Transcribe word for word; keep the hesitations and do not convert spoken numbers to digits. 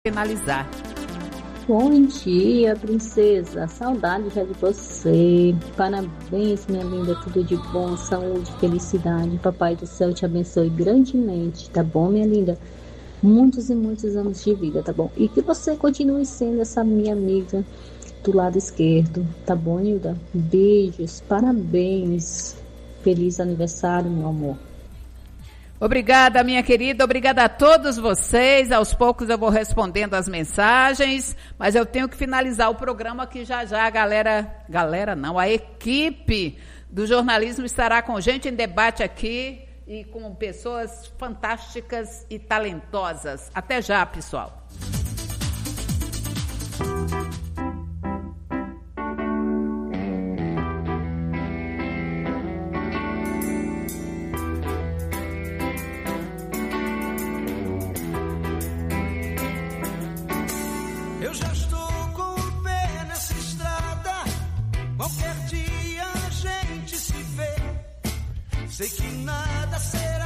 finalizar. Bom dia, princesa. Saudade já de você. Parabéns, minha linda. Tudo de bom, saúde, felicidade. Papai do céu te abençoe grandemente, tá bom, minha linda? Muitos e muitos anos de vida, tá bom? E que você continue sendo essa minha amiga do lado esquerdo, tá bom, Nilda? Beijos, parabéns. Feliz aniversário, meu amor. Obrigada, minha querida, obrigada a todos vocês. Aos poucos eu vou respondendo as mensagens, mas eu tenho que finalizar o programa que já já a galera, galera não, a equipe do jornalismo estará com gente em debate aqui e com pessoas fantásticas e talentosas. Até já, pessoal. Sei que nada será